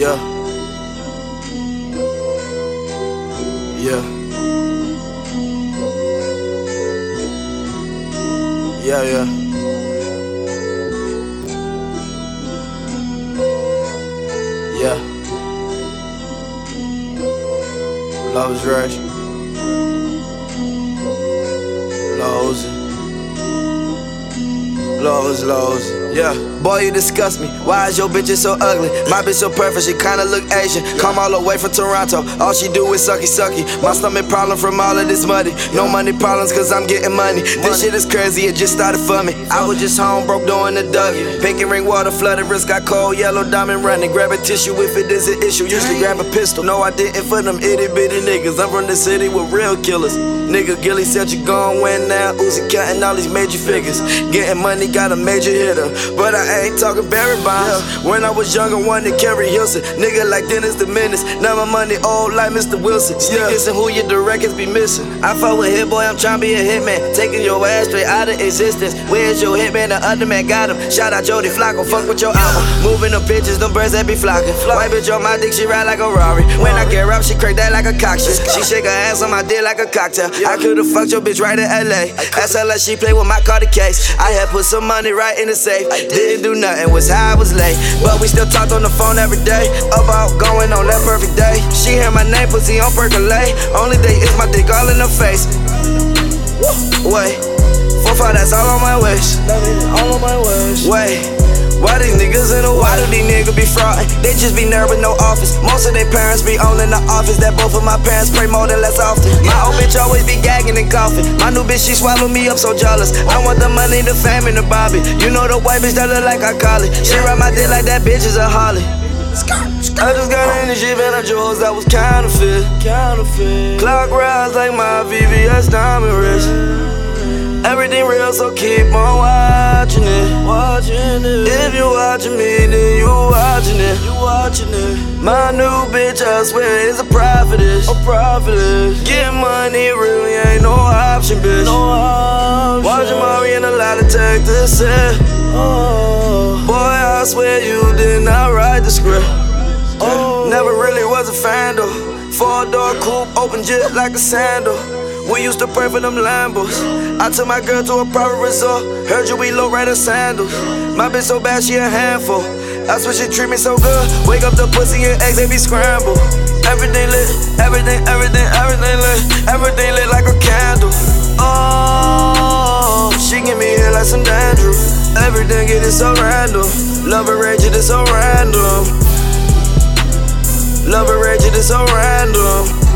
Yeah. Yeah. Yeah, yeah. Yeah. Love is rush. Lows. Yeah, boy, you disgust me. Why is your bitch so ugly? My bitch so perfect, she kinda look Asian. Come all the way from Toronto, all she do is sucky. My stomach problem from all of this money. No money problems, cause I'm getting money. This shit is crazy, it just started for me. I was just home, broke doing the Dougie. Pink and ring water, flooded wrist, got cold, yellow diamond running. Grab a tissue if it is an issue. Usually grab a pistol. No, I didn't for them itty bitty niggas. I'm from the city with real killers. Nigga Gilly said you gon' win now. Uzi cutting all these major figures. Getting money, got a major hitter. But I ain't talking Barry Bonds. When I was young, I wanted to carry Hilson. Nigga like Dennis the Menace. Now my money old like Mr. Wilson. Sneakers and who your directors be missing. I fuck with Hit Boy, I'm tryna be a hitman. Taking your ass straight out of existence. Where's your hitman? The other man got him. Shout out Jody Flacco, fuck with your album. Moving them bitches, them birds that be flocking. White bitch on my dick, she ride like a Rari. When I get up, she crack that like a cocktail. She shake her ass on my dick like a cocktail. I could've fucked your bitch right in LA. Ask her like she play with my Cardi case. I had put some money right in the safe. Didn't do nothing, was high, I was late. But we still talked on the phone every day. About going on that perfect day. She hear my name, pussy on percolate. Only day is my dick all in her face. Wait, 4-5, that's all on my waist. All on my waist. Wait. Why these niggas in the why do these niggas be fraudin'? They just be nervous, no office. Most of their parents be owning the office. That both of my parents pray more than less often. My old bitch always be gagging and coughing. My new bitch, she swallow me up so jealous. I want the money, the fame, and the Bobby. You know the white bitch that look like I call it. She ride my dick like that bitch is a Harley. I just got energy, man, I jewels that was counterfeit. Clock rise like my VVS diamond wrist. Everything real, so keep on watching it. If you watching me, then you watching it. My new bitch, I swear, is a prophetess. Getting money really ain't no option, bitch. Watching Mari and a lot of detectives said, boy, I swear you did not write the script. Never really was a fan though. 4-door coupe, open jet like a sandal. We used to pray for them Lambos. I took my girl to a private resort. Heard you we low rider sandals. My bitch so bad she a handful. That's why she treat me so good. Wake up the pussy and eggs they be scrambled. Everything lit, everything lit. Everything lit like a candle. Oh, she give me head like some dandruff. Everything it is so random. Love and rage it is so random. Love and rage it is so random.